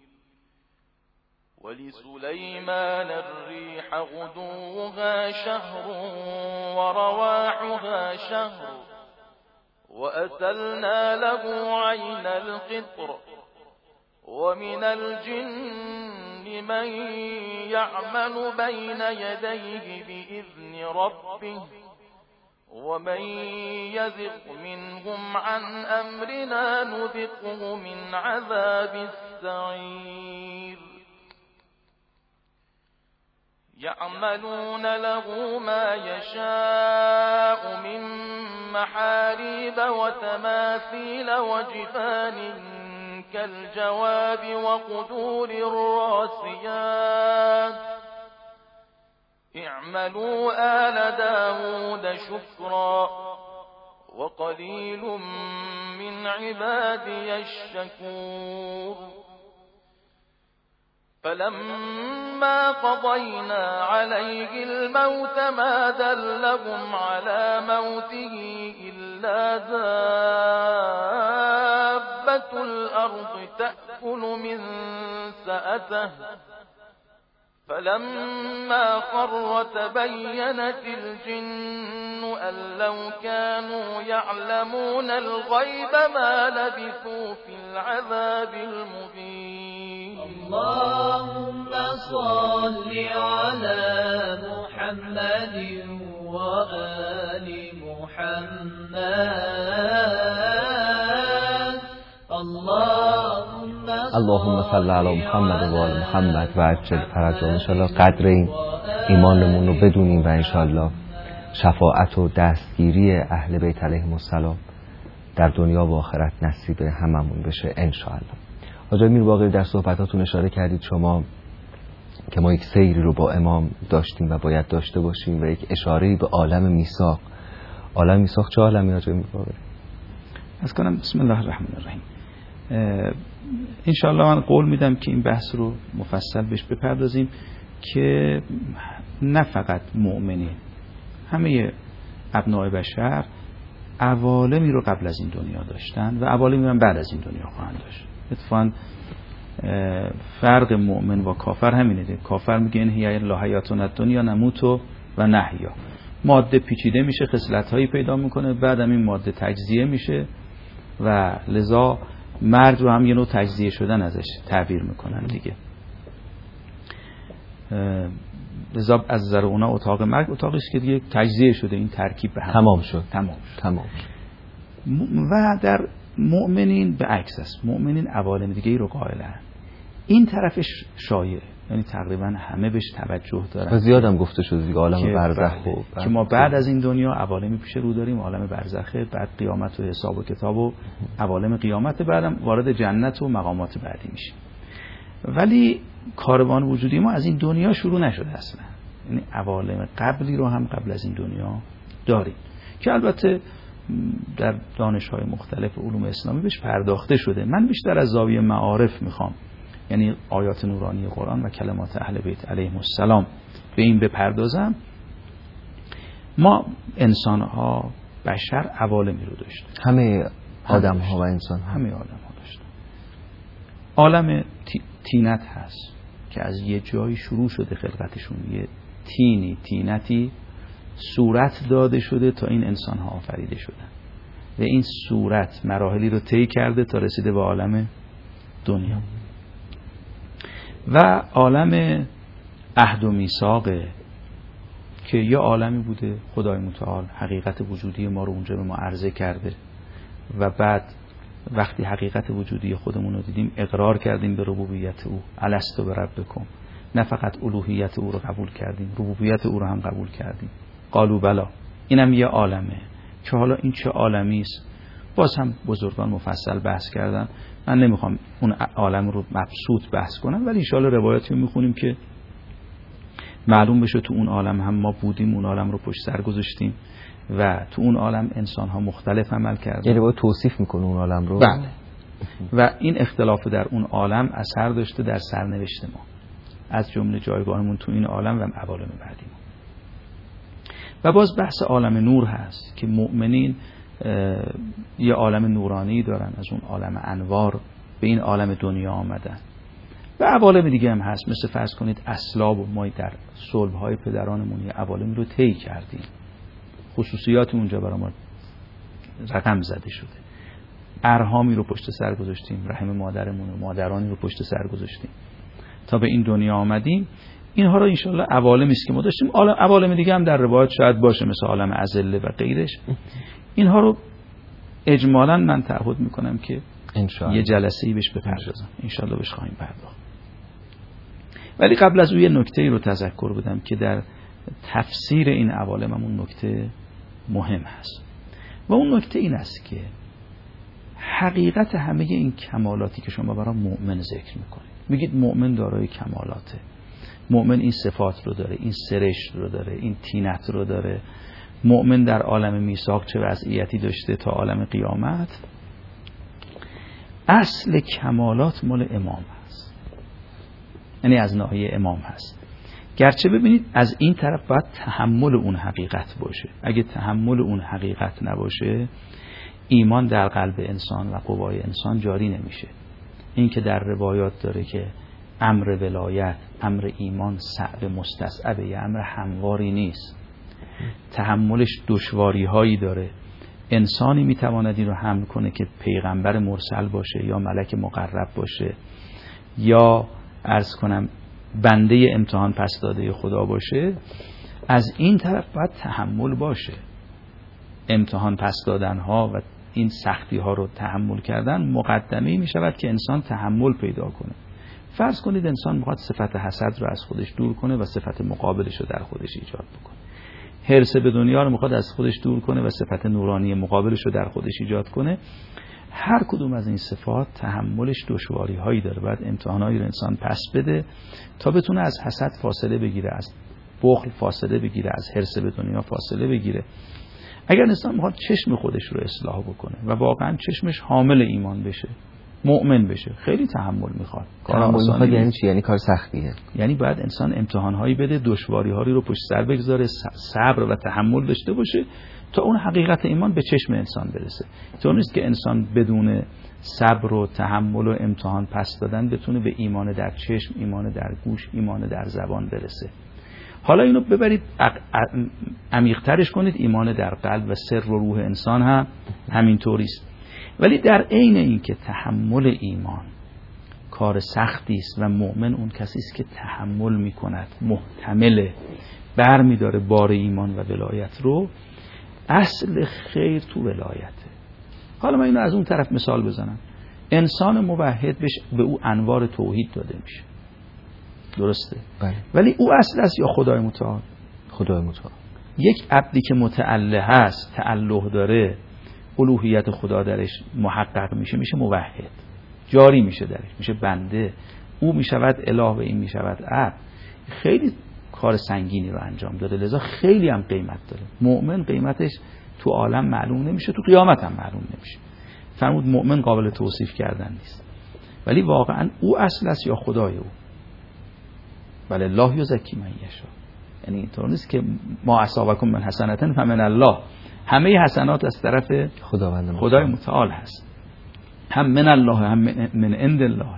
ولسليمان الريح غدوها شهر ورواحها شهر وأسلنا له عين القطر ومن الجن من يعمل بين يديه بإذن ربه ومن يزغ منهم عن أمرنا نذقه من عذاب السعير. يعملون له ما يشاء من محاريب وتماثيل وجفان كالجواب وقدور الراسيات اعملوا آل داود شكرا وقليل من عبادي الشكور. فلما قضينا عليه الموت ما دلهم على موته إلا دابة الأرض تأكل من سأته فلما خر تبينت الجن أن لو كانوا يعلمون الغيب ما لبثوا في العذاب المهين. اللهم صل على محمد وآل محمد. اللهم اللهم صل علی محمد و آل محمد و عجل فرجهم. انشاءالله قدر این ایمانمون رو بدونیم و انشاءالله شفاعت و دستگیری اهل بیت علیهم السلام در دنیا و آخرت نصیب هممون بشه انشاءالله. حاجی میر باقری در صحبتاتون اشاره کردید شما که ما یک سیری رو با امام داشتیم و باید داشته باشیم و یک اشاره‌ای به عالم میثاق. عالم میثاق چه عالمی حاجی میر باقری؟ از کنم بسم الله الرحمن الرحیم. انشاءالله من قول میدم که این بحث رو مفصل بهش بپردازیم که نه فقط مؤمنین، همه ابناء بشر عوالمی رو قبل از این دنیا داشتن و عوالمی هم بعد از این دنیا خواهند داشت. اتفاقاً فرق مؤمن و کافر همینه دیگه. کافر میگه این هی لا حیاتنا الدنیا نموت و نحیا. ماده پیچیده میشه، خصلت‌هایی پیدا میکنه، بعدم این ماده تجزیه میشه و لذا مرگ رو هم یه نوع تجزیه شدن ازش تعبیر میکنن دیگه. لذا از نظر اونا اتاق مرگ اتاقی است که دیگه تجزیه شده، این ترکیب به هم تمام شد. تمام شد. تمام. و در مؤمنین به عکس است. مؤمنین عوالم دیگه ای رو قائلن. این طرفش شایعه، یعنی تقریبا همه بهش توجه دارن. و زیادم گفته شده دیگه عالم برزخ و که ما بعد از این دنیا عوالمی پیش رو داریم، عالم برزخه، بعد قیامت و حساب و کتاب و عوالم قیامت، بعدم وارد جنت و مقامات بعدی میشیم. ولی کاروان وجودی ما از این دنیا شروع نشده اصلا، یعنی عوالم قبلی رو هم قبل از این دنیا داریم که البته در دانش‌های مختلف علوم اسلامی بهش پرداخته شده. من بیشتر از زاویه معارف میخوام، یعنی آیات نورانی قرآن و کلمات اهل بیت علیهم السلام به این بپردازم. ما انسان‌ها، بشر عوالمی رو داشتیم، همه آدم‌ها و انسان همه آدم‌ها داشتن. عالم تینت هست که از یه جایی شروع شده خلقتشون، یه تینی تینتی صورت داده شده تا این انسان‌ها آفریده شدن و این صورت مراحلی رو طی کرده تا رسیده به عالم دنیا. و عالم عهد و میثاقه که یه عالمی بوده خدای متعال حقیقت وجودی ما رو اونجا به ما عرضه کرده و بعد وقتی حقیقت وجودی خودمون رو دیدیم اقرار کردیم به ربوبیت او، الستو بربکم، نه فقط الوهیت او رو قبول کردیم، ربوبیت او رو هم قبول کردیم. قالوا بلا. اینم یه عالمه که حالا این چه عالمی است باز هم بزرگان مفصل بحث کردن، من نمیخوام اون عالم رو مبسوط بحث کنم، ولی ان شاءالله روایاتی رو میخونیم که معلوم بشه تو اون عالم هم ما بودیم، اون عالم رو پشت سر گذاشتیم و تو اون عالم انسان ها مختلف عمل کردن. یعنی باید توصیف میکنه اون عالم رو. بله. و این اختلاف در اون عالم اثر داشته در سرنوشت ما، از جمله جایگاهمون تو این عالم و عوالم بعدی ما. و باز بحث عالم نور هست که مؤمنین یه عالم نورانی دارن، از اون عالم انوار به این عالم دنیا آمدن. و عوالم دیگه هم هست، مثل فرض کنید اسلاب و ما در صلب‌های پدرانمون یه عوالمی رو طی کردیم، خصوصیات اونجا برای ما رقم زده شده. ارحامی رو پشت سر گذاشتیم، رحم مادرمون و مادرانی رو پشت سر گذاشتیم تا به این دنیا آمدیم. اینها رو انشالله عوالمی است که ما داشتیم. عوالم دیگه هم در روایات شاید باشه مثل عالم ازله و غیرش. اینها رو اجمالاً من تعهد میکنم که انشالله یه جلسه‌ای بهش بپردازم، انشالله بهش خواهیم پرداخت. ولی قبل از اون یه نکته‌ای رو تذکر بدم که در تفسیر این عوالم همون نکته مهم هست و اون نکته این است که حقیقت همه این کمالاتی که شما برای مؤمن ذکر میکنید، میگید مؤمن دارای کمالاته، مؤمن این صفات رو داره، این سرشت رو داره، این تینت رو داره، مؤمن در عالم میثاق چه وضعیتی داشته تا عالم قیامت. اصل کمالات مال امام هست، یعنی از ناحیه امام هست. گرچه ببینید از این طرف باید تحمل اون حقیقت باشه. اگه تحمل اون حقیقت نباشه ایمان در قلب انسان و قوای انسان جاری نمیشه. این که در روایات داره که امر ولایت، امر ایمان صعب مستصعب، یه امر همواری نیست، تحملش دشواری هایی داره. انسانی میتواند این رو حمل کنه که پیغمبر مرسل باشه یا ملک مقرب باشه یا عرض کنم بنده امتحان پس داده خدا باشه. از این طرف باید تحمل باشه، امتحان پس دادن ها و این سختی ها رو تحمل کردن مقدمه می شود که انسان تحمل پیدا کنه. فرض کنید انسان میخواد صفت حسد رو از خودش دور کنه و صفت مقابلش رو در خودش ایجاد بکنه. حرص به دنیا رو میخواد از خودش دور کنه و صفت نورانی مقابلش رو در خودش ایجاد کنه. هر کدوم از این صفات تحملش دشواری هایی داره، باید امتحانایی رو انسان پس بده تا بتونه از حسد فاصله بگیره، از بخل فاصله بگیره، از حرص به دنیا فاصله بگیره. اگر انسان میخواد چشم خودش رو اصلاح بکنه و واقعا چشمش حامل ایمان بشه، مؤمن بشه، خیلی تحمل میخواد. کار آسانی یعنی چی؟ یعنی کار سختیه. یعنی باید انسان امتحانهایی بده، دشواری‌هایی رو پشت سر بگذاره، صبر و تحمل داشته باشه تا اون حقیقت ایمان به چشم انسان برسه. تو نیست که انسان بدون صبر و تحمل و امتحان پس دادن بتونه به ایمان در چشم، ایمان در گوش، ایمان در زبان برسه. حالا اینو ببرید عمیق‌ترش کنید، ایمان در قلب و سر و روح انسان هم همینطوری است. ولی در عین این که تحمل ایمان کار سختی است و مؤمن اون کسی است که تحمل میکند، محتمل، بر میداره بار ایمان و ولایت رو. اصل خیر تو ولایته. حالا من اینو از اون طرف مثال بزنم. انسان موحد بهش به او انوار توحید داده میشه، درسته؟ بله. ولی او اصل است یا خدای متعال؟ خدای متعال. یک عبدی که متعله هست، تعلق داره، الوهیت خدا درش محقق میشه، میشه موحد، جاری میشه درش، میشه بنده، او میشود اله و این میشود عبد. خیلی کار سنگینی رو انجام داده، لذا خیلی هم قیمت داره. مؤمن قیمتش تو عالم معلوم نمیشه، تو قیامت هم معلوم نمیشه. فرمود مؤمن قابل توصیف کردن نیست، ولی واقعا او اصل است یا خدای او. بله الله یزکی من یشاء. یعنی اینطور نیست که ما اصابکم من حسنة فمن الله، همه حسنات از طرف خداوند خدای متعال هست، هم من الله هم من عند الله.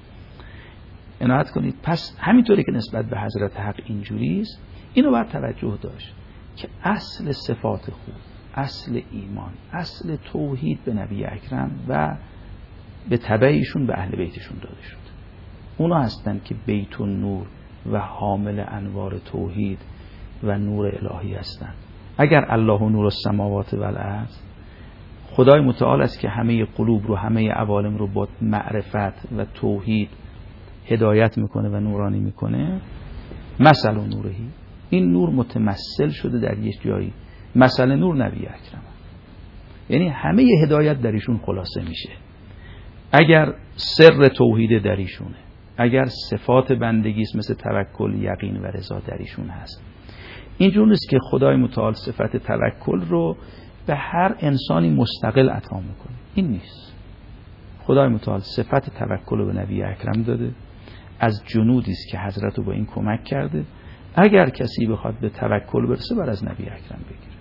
عنایت کنید. پس همینطوری که نسبت به حضرت حق اینجوری است، اینو باید توجه داشت که اصل صفات خوب، اصل ایمان، اصل توحید به نبی اکرم و به تبعیشون به اهل بیتشون داده شد. اونا هستن که بیت النور و حامل انوار توحید و نور الهی هستند. اگر الله نور السماوات و الارض، خدای متعال است که همه قلوب رو، همه عوالم رو با معرفت و توحید هدایت میکنه و نورانی میکنه، مثل نورهی، این نور متمثل شده در یک جایی، مثل نور نبی اکرم، یعنی همه هدایت در ایشون خلاصه میشه. اگر سر توحید در ایشونه، اگر صفات بندگی است مثل توکل، یقین و رضا در ایشون هست. اینجور نیست که خدای متعال صفت توکل رو به هر انسانی مستقل عطا میکنه، این نیست. خدای متعال صفت توکل رو به نبی اکرم داده، از جنودی است که حضرت رو با این کمک کرده. اگر کسی بخواد به توکل برسه بر از نبی اکرم بگیره.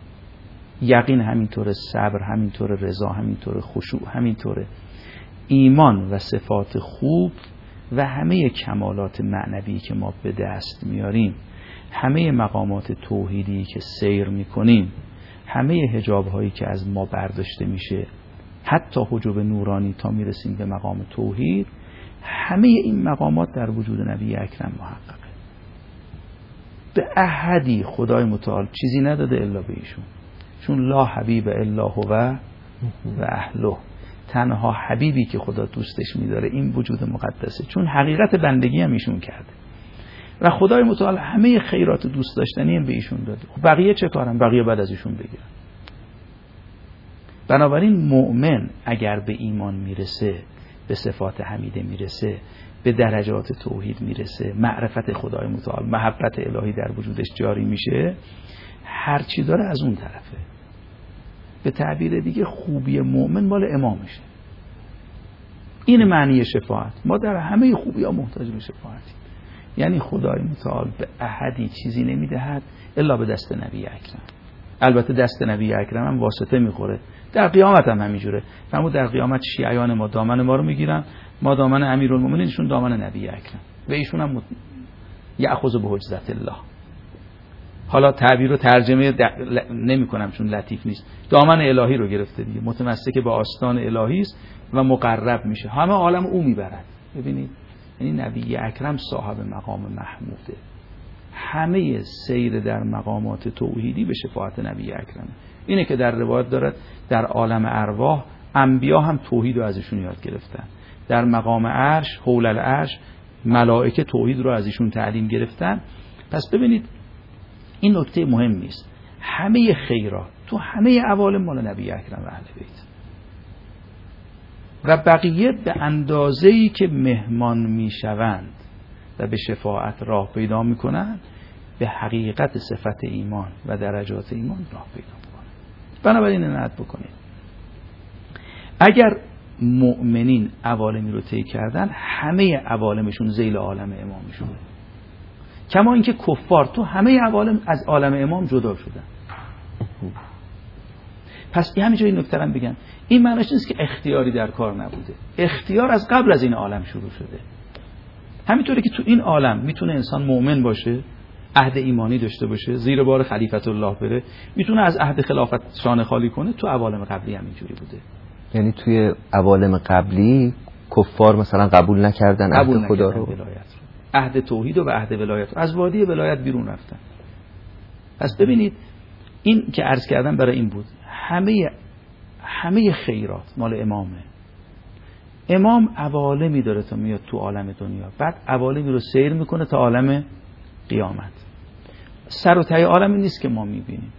یقین همینطوره، صبر همینطوره، رضا همینطوره، خشوع همینطوره. ایمان و صفات خوب و همه کمالات معنوی که ما به دست میاریم، همه مقامات توحیدی که سیر میکنیم، همه حجاب هایی که از ما برداشته میشه، حتی حجاب نورانی تا میرسیم به مقام توحید، همه این مقامات در وجود نبی اکرم محققه. به احدی خدای متعال چیزی نداده الا به ایشون، چون لا حبیب الا هو و اهله. تنها حبیبی که خدا دوستش میداره این وجود مقدسه، چون حقیقت بندگی هم ایشون کرده و خدای متعال همه خیرات دوست داشتنی هم به ایشون داده. بقیه چه کارن؟ بقیه بعد از ایشون بگیرن. بنابراین مؤمن اگر به ایمان میرسه، به صفات حمیده میرسه، به درجات توحید میرسه، معرفت خدای متعال، محبت الهی در وجودش جاری میشه، هر چی داره از اون طرفه. به تعبیر دیگه خوبی مؤمن مال امامشه. این معنی شفاعت. ما در همه خوبی ها محتاج به شفاعتیم. یعنی خدای متعال به احدی چیزی نمیدهد الا به دست نبی اکرم. البته دست نبی اکرم هم واسطه میخوره، در قیامت هم همینجوره. فرمود در قیامت شیعیان ما دامن ما رو میگیرن، ما دامن امیرالمومنین، ایشون دامن نبی اکرم و ایشون هم یأخذ به حجزت الله. حالا تعبیر رو ترجمه ل... نمی کنم چون لطیف نیست. دامن الهی رو گرفته دیگه، متمسک به آستان الهی است و مقرب میشه، همه عالم او میبرد. ببینید یعنی نبی اکرم صاحب مقام محموده. همه سیر در مقامات توحیدی به شفاعت نبی اکرم. اینه که در روایت دارد در عالم ارواح انبیا هم توحید رو ازشون یاد گرفتن، در مقام عرش حول العرش ملائکه توحید رو ازشون تعلیم گرفتن. پس ببینید این نکته مهمی است، همه خیرات تو همه عوالم مال نبی اکرم و اهل بیت و بقیه به اندازه‌ای که مهمان میشوند و به شفاعت راه پیدا میکنند، به حقیقت صفت ایمان و درجات ایمان راه پیدا میکنند. بنابراین عنایت بکنید. اگر مؤمنین عوالمی رو طی کردن، همه عوالمشون ذیل عالم امامشونه. کما اینکه کفار تو همه عوالم از عالم امام جدا شدن. پس همینجا این نکته رو بگم، این معنیش نیست که اختیاری در کار نبوده. اختیار از قبل از این عالم شروع شده. همینطوری که تو این عالم میتونه انسان مؤمن باشه، عهد ایمانی داشته باشه، زیر بار خلیفت الله بره، میتونه از عهد خلافت شانه خالی کنه، تو عوالم قبلی هم اینجوری بوده. یعنی توی عوالم قبلی کفار مثلا قبول نکردن قبول عهد خدا نکردن رو، ولایت رو، عهد توحید و عهد ولایت رو، از وادی ولایت بیرون رفتن. پس ببینید این که عرض کردم برای این بود، همه همه خیرات مال امامه. امام عوالمی داره تا میاد تو عالم دنیا، بعد عوالمی رو سیر میکنه تا عالم قیامت. سر و ته عالمی نیست که ما میبینیم.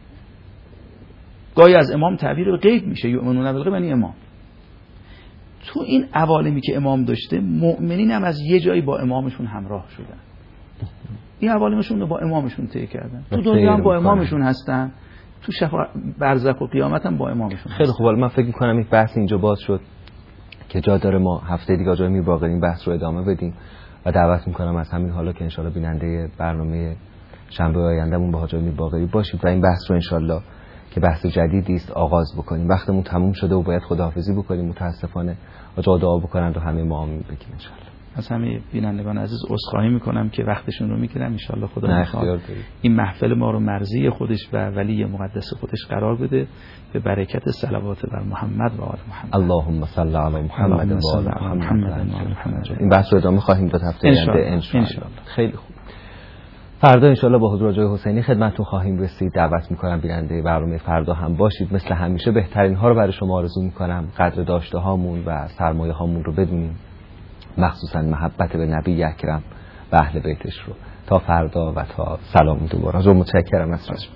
گاهی از امام تعبیر به غیب میشه، یؤمنون بالغیب یعنی امام. تو این عوالمی که امام داشته، مؤمنین هم از یه جایی با امامشون همراه شدن. این حوالمشون رو با امامشون طی کردن، تو دنیا هم با امامشون هستن، تو شفاع برزخ و قیامت هم با امامشون. خیلی خوب، من فکر می‌کنم این بحث اینجا باز شد که جا داره ما هفته دیگه آقای میرباقری این بحث رو ادامه بدیم و دعوت می‌کنم از همین حالا که ان شاءالله بیننده برنامه شنبه آیندهمون با آقای میرباقری باشید و این بحث رو ان شاءالله که بحث جدیدی است آغاز بکنیم. وقتمون تموم شده و باید خداحافظی بکنیم. متاسفانه آقا دعا بکنن و همه ما آمین بگیم ان شاءالله. از همه بینندگان عزیز عذرخواهی میکنم که وقتشون رو میگیرم. ان شاءالله خدا میخواد این محفل ما رو مرضی خودش و ولی مقدس خودش قرار بده به برکت صلوات بر محمد و آل محمد. اللهم صل علی محمد و آل محمد. این بحث رو ادامه خواهیم داد هفته آینده ان شاءالله. خیلی خوب. فردا انشالله با حضور آقای حسینی خدمتتون خواهیم رسید. دعوت میکنم بیننده برنامه فردا هم باشید. مثل همیشه بهترین ها رو برای شما آرزو میکنم. قدر داشته هامون و سرمایه هامون رو بدونیم، مخصوصا محبت به نبی اکرم و اهل بیتش رو. تا فردا و تا سلام دوباره. از متشکرم از شما.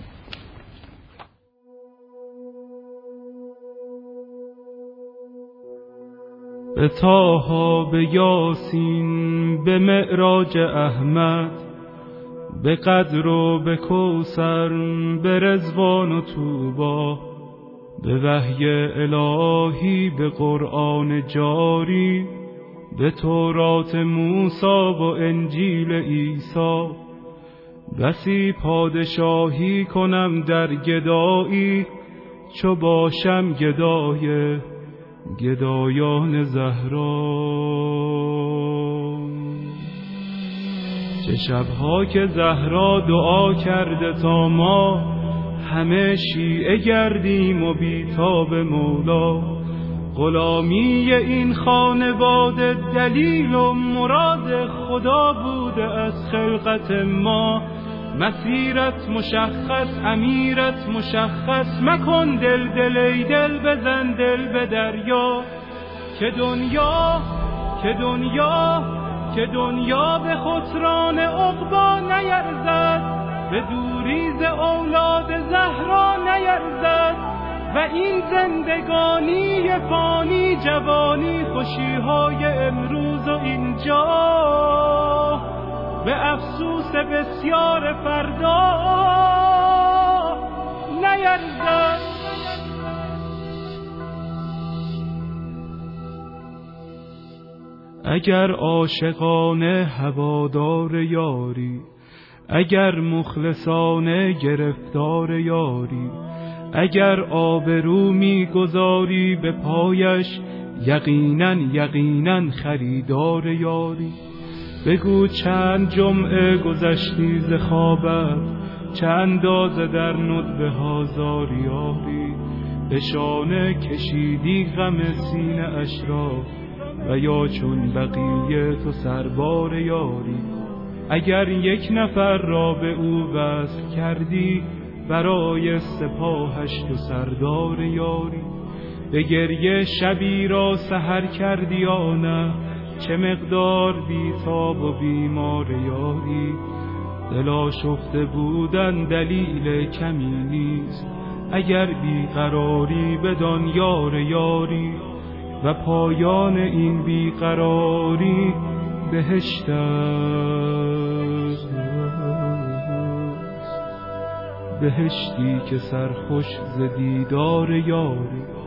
به طه، به یاسین، به معراج احمد، به قدر و به کوثر، به رضوان و طوبی، به وحی الهی، به قرآن جاری، به تورات موسی و انجیل عیسی. بسی پادشاهی کنم در گدایی، چو باشم گدای گدایان زهرا. چه شبها که زهرا دعا کرده تا ما همه شیعه گردیم و بیتاب مولا. غلامی این خانواده دلیل و مراد خدا بوده از خلقت ما. مسیرت مشخص، امیرت مشخص، مکن دل دل ای دل، بزن دل به دریا. که دنیا که دنیا که دنیا به خسران عقبا نیرزد، به دوریز اولاد زهرا نیرزد. و این زندگانی فانی، جوانی، خوشیهای امروز و اینجا، به افسوس بسیار فردا نیرزد. اگر عاشقانه هوادار یاری، اگر مخلصانه گرفتار یاری، اگر آبرو می گذاری به پایش، یقینا یقینا خریدار یاری. بگو چند جمعه گذشتی ز خوابت، چه اندازه در ندبه ها زاریاری. به شانه کشیدی غم سینه اش را، و یا چون بقیه تو سربار یاری. اگر یک نفر را به او وصل کردی، برای سپاهش تو سردار یاری. به گریه شبی را سحر کردی یا نه، چه مقدار بیتاب و بیمار یاری. دل آشفته بودن دلیل کمی نیست، اگر بیقراری بدان یار یاری. و پایان این بیقراری بهشت است، بهشتی که سرخوش ز دیدار یاری.